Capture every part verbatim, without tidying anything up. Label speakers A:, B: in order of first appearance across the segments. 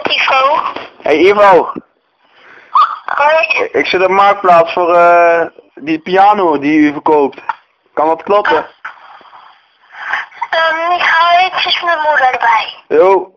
A: Ivo.
B: Hey Ivo,
A: Hoi.
B: ik zit op Marktplaats voor uh, die piano die u verkoopt. Kan dat kloppen?
A: Um, ik ga eventjes mijn moeder erbij.
B: Jo.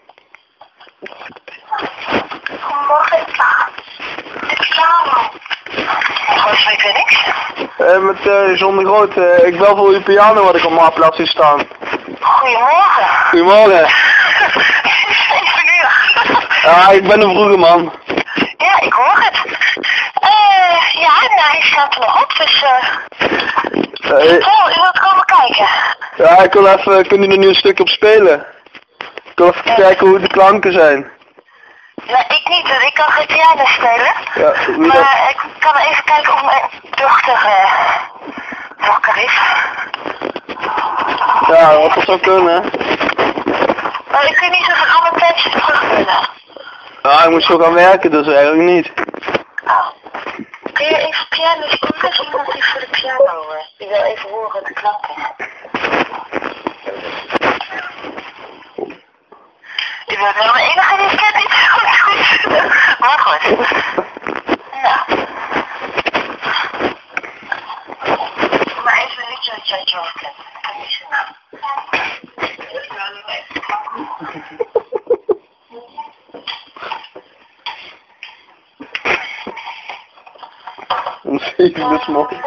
A: Goedemorgen, de piano. Wat weet ik niks?
B: Uh, met uh, John de Groot, uh, ik bel voor uw piano wat ik op Marktplaats zie staan.
A: Goedemorgen.
B: Goedemorgen.
A: Zeven uur.
B: Ja, ik ben een vroege man.
A: Ja, ik hoor het. Uh, ja, nou, hij staat er nog op, dus uh...
B: Uh,
A: oh, u wilt komen kijken?
B: Ja, ik wil even, kunt u er nu een stukje op spelen? Ik wil even ja. kijken hoe de klanken zijn.
A: Ja, ik niet, dus ik kan geen piano spelen.
B: Ja, hoe
A: maar
B: dat?
A: ik kan even kijken of mijn dochter uh, wakker is.
B: Ja, wat dat zou kunnen.
A: Maar ik weet niet of ik al mijn tijdje terug willen.
B: Ja, ik moet zo gaan werken, dus eigenlijk niet.
A: Oh. Kun je even piano spelen? Er is iemand die voor de piano uh, die wil even horen de klanken. Je bent wel de enige die ik ken niet. Goed, goed. Maar goed. Nou. Maar even een liedje wat jij zelf kent. Ik ken niet zijn naam.
B: Om zeven uur 's morgens.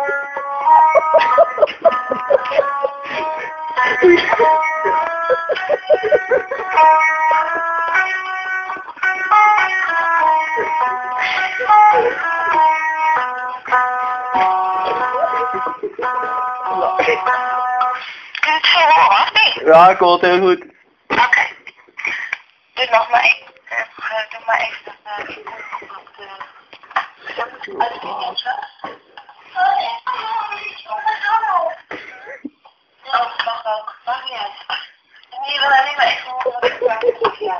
A: Kun je het zo horen, of niet?
B: Ja, ik hoor het heel goed.
A: Oké. Okay. Doe nog maar één. Uh, doe maar even dat uh, dat moet uitvinden, zo. Oh, dat mag ook. Mag niet uit. En je wil alleen maar even horen wat ik vraag. Ja.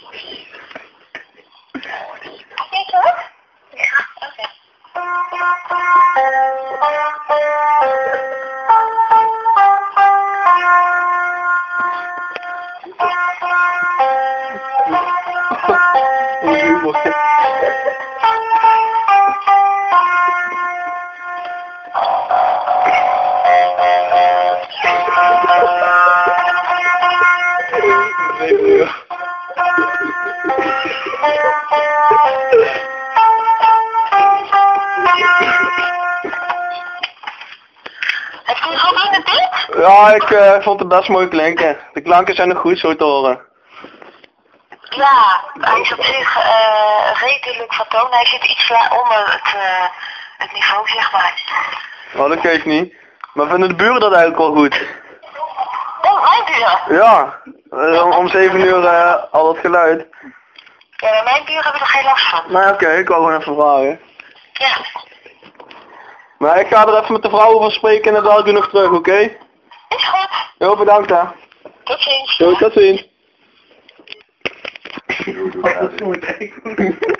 A: Oké, hoor? Ja, oké. Heb je een goed in de dit?
B: Ja, ik uh, vond het best mooi klinken. De klanken zijn nog goed zo te horen.
A: Ja, hij is op zich uh, redelijk van toon. Hij zit iets onder het, uh, het niveau, zeg maar.
B: Oh, dat weet ik niet. Maar vinden de buren dat eigenlijk wel goed?
A: Oh, mijn buren?
B: Ja, uh, om zeven uur uh, al dat geluid.
A: Ja, maar mijn buren hebben er geen last van.
B: Nou oké, okay, ik wou gewoon even vragen.
A: Ja.
B: Maar ik ga er even met de vrouw over spreken en dan bel ik u nog terug, oké? Okay?
A: Is goed.
B: Heel bedankt hè.
A: Tot ziens.
B: Doei, tot ziens.